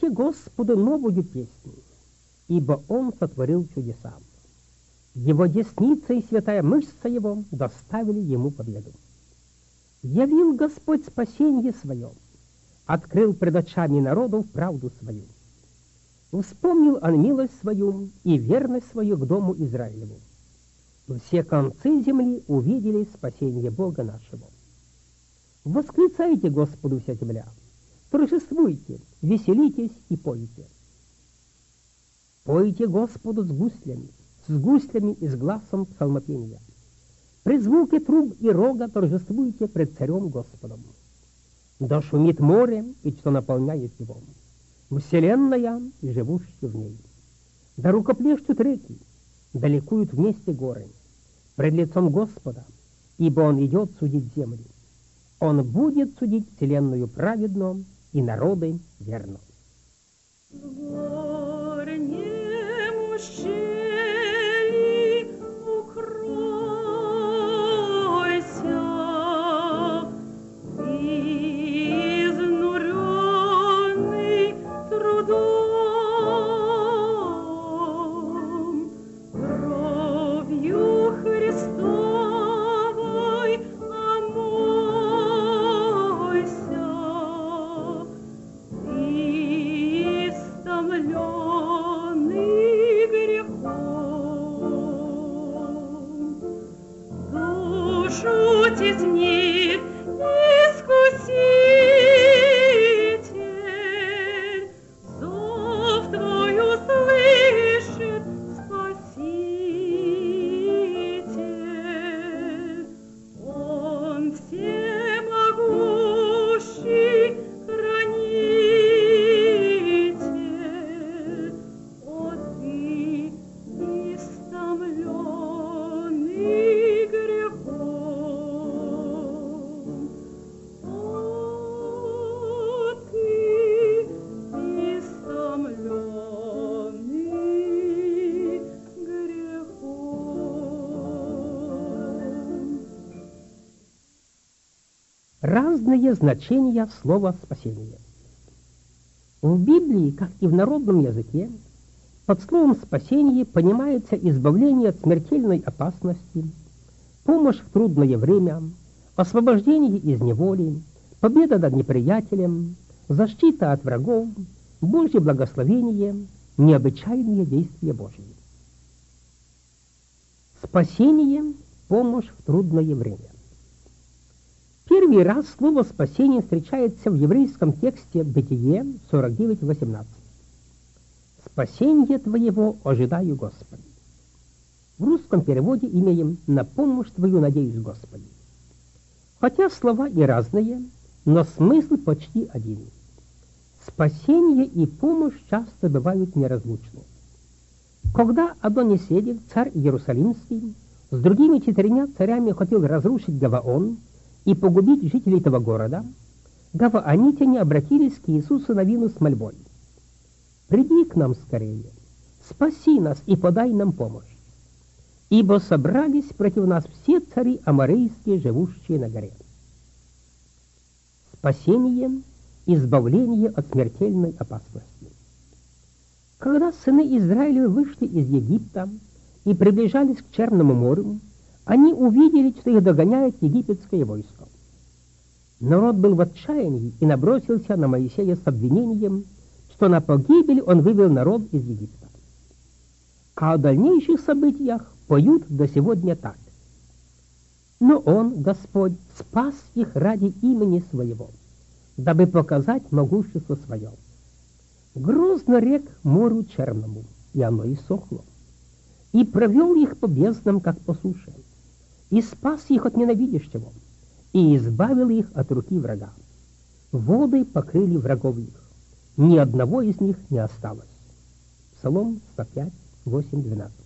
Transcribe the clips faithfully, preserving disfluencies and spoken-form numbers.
Пойте Господу новую песню, ибо Он сотворил чудеса. Его десница и святая мышца Его доставили Ему победу. Явил Господь спасение Свое, открыл пред очами народов правду Свою. Вспомнил Он милость Свою и верность Свою к дому Израилеву. Все концы земли увидели спасение Бога нашего. Восклицайте Господу вся земля, торжествуйте, веселитесь и пойте. Пойте Господу с гуслями, с гуслями и с гласом псалмопения. При звуке труб и рога торжествуйте пред царем Господом. Да шумит море, и что наполняет его, вселенная и живущие в ней. Да рукоплещут реки, да ликуют вместе горы, пред лицом Господа, ибо Он идет судить землю. Он будет судить вселенную праведно и народы верно. Разные значения слова «спасение». В Библии, как и в народном языке, под словом «спасение» понимается избавление от смертельной опасности, помощь в трудное время, освобождение из неволи, победа над неприятелем, защита от врагов, Божье благословение, необычайные действия Божьи. Спасение – помощь в трудное время. Первый раз слово «спасение» встречается в еврейском тексте Бытие сорок девять восемнадцать. «Спасение Твоего ожидаю, Господи». В русском переводе имеем «на помощь Твою надеюсь, Господи». Хотя слова и разные, но смысл почти один. Спасение и помощь часто бывают неразлучны. Когда Адони-Седек, царь Иерусалимский, с другими четырьмя царями хотел разрушить Гаваон и погубить жителей этого города, гаваонитяне обратились к Иисусу Навину с мольбой: «Приди к нам скорее, спаси нас и подай нам помощь, ибо собрались против нас все цари аморейские, живущие на горе». Спасение – избавление от смертельной опасности. Когда сыны Израиля вышли из Египта и приближались к Черному морю, они увидели, что их догоняет египетское войско. Народ был в отчаянии и набросился на Моисея с обвинением, что на погибель он вывел народ из Египта. А о дальнейших событиях поют до сегодня так: «Но Он, Господь, спас их ради имени Своего, дабы показать могущество Свое. Грозно рек морю Черному, и оно иссохло, и провел их по безднам, как по суше, и спас их от ненавидящего, и избавил их от руки врага. Воды покрыли врагов их, ни одного из них не осталось». Псалом сто пять, восемь, двенадцать.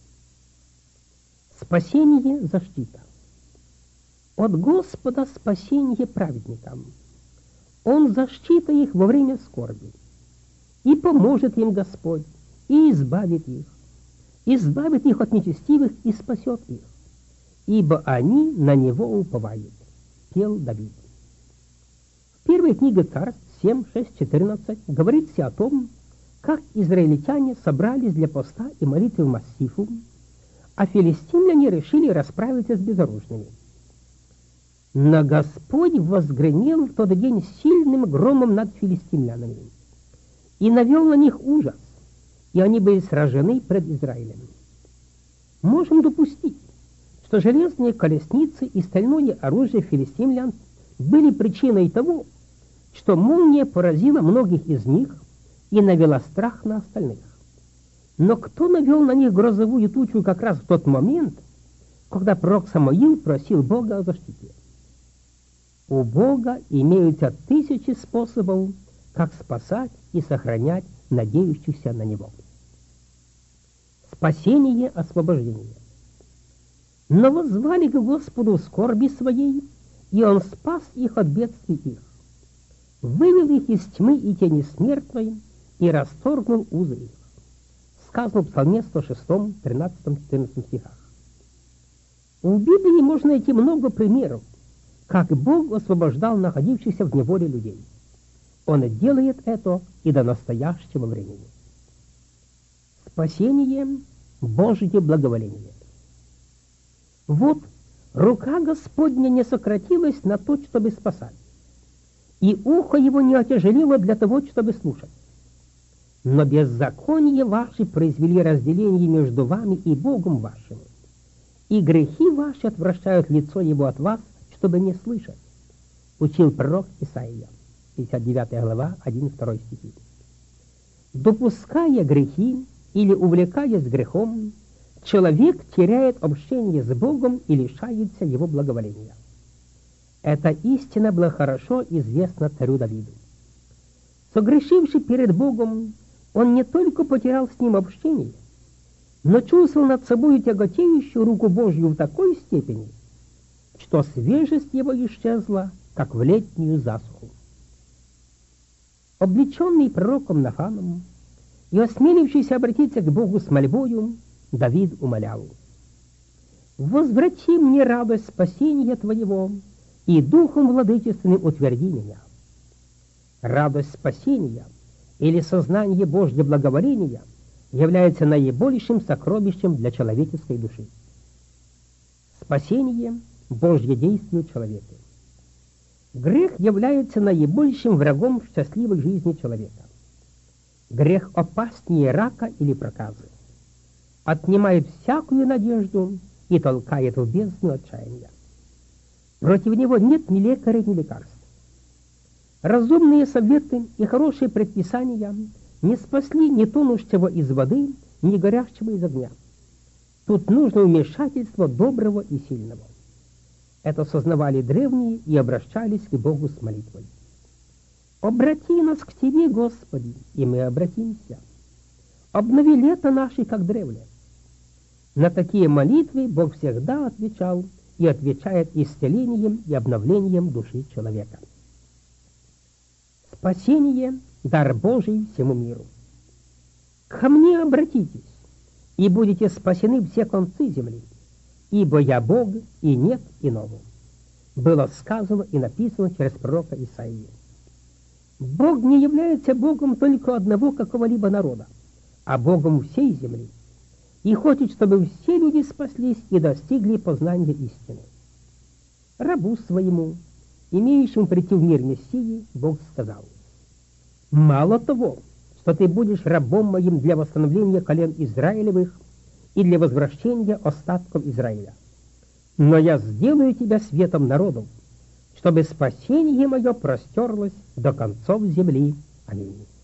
Спасение – защита. От Господа спасение праведникам. Он защита их во время скорби. И поможет им Господь, и избавит их. Избавит их от нечестивых и спасет их, ибо они на Него уповают. Пел Давид. В первой книге Царств, семь, шесть, четырнадцать говорится о том, как израильтяне собрались для поста и молитвы в Массифу, а филистимляне решили расправиться с безоружными. Но Господь возгремел в тот день сильным громом над филистимлянами и навел на них ужас, и они были сражены пред Израилем. Можем допустить, что железные колесницы и стальное оружие филистимлян были причиной того, что молния поразила многих из них и навела страх на остальных. Но кто навел на них грозовую тучу как раз в тот момент, когда пророк Самуил просил Бога о защите? У Бога имеются тысячи способов, как спасать и сохранять надеющихся на Него. Спасение, освобождение. Но воззвали к Господу в скорби своей, и Он спас их от бедствий их, вывел их из тьмы и тени смертной и расторгнул узы их. Сказано в Псалме сто шесть, тринадцать-четырнадцать стихах. В Библии можно найти много примеров, как Бог освобождал находившихся в неволе людей. Он делает это и до настоящего времени. Спасение – Божье благоволение. Вот рука Господня не сократилась на то, чтобы спасать, и ухо его не отяжелело для того, чтобы слушать. Но беззакония ваши произвели разделение между вами и Богом вашим, и грехи ваши отвращают лицо его от вас, чтобы не слышать, учил пророк Исаия, пятьдесят девятая глава, один-второй стихи. Допуская грехи или увлекаясь грехом, человек теряет общение с Богом и лишается его благоволения. Эта истина была хорошо известна царю Давиду. Согрешивший перед Богом, он не только потерял с ним общение, но чувствовал над собой тяготеющую руку Божью в такой степени, что свежесть его исчезла, как в летнюю засуху. Облеченный пророком Нафаном и осмелившийся обратиться к Богу с мольбою, Давид умолял: «Возврати мне радость спасения Твоего, и духом владычественным утверди меня». Радость спасения или сознание Божьего благоволения является наибольшим сокровищем для человеческой души. Спасение – Божье действие в человеке. Грех является наибольшим врагом в счастливой жизни человека. Грех опаснее рака или проказы, отнимает всякую надежду и толкает в бездну отчаяния. Против него нет ни лекаря, ни лекарств. Разумные советы и хорошие предписания не спасли ни тонущего из воды, ни горящего из огня. Тут нужно вмешательство доброго и сильного. Это сознавали древние и обращались к Богу с молитвой. «Обрати нас к Тебе, Господи, и мы обратимся. Обнови лето наше, как древле». На такие молитвы Бог всегда отвечал и отвечает исцелением и обновлением души человека. Спасение – дар Божий всему миру. «Ко мне обратитесь, и будете спасены все концы земли, ибо я Бог, и нет иного». Было сказано и написано через пророка Исаию. Бог не является Богом только одного какого-либо народа, а Богом всей земли, и хочет, чтобы все люди спаслись и достигли познания истины. Рабу своему, имеющему прийти в мир Мессии, Бог сказал: «Мало того, что ты будешь рабом моим для восстановления колен Израилевых и для возвращения остатков Израиля, но я сделаю тебя светом народов, чтобы спасение мое простерлось до концов земли. Аминь».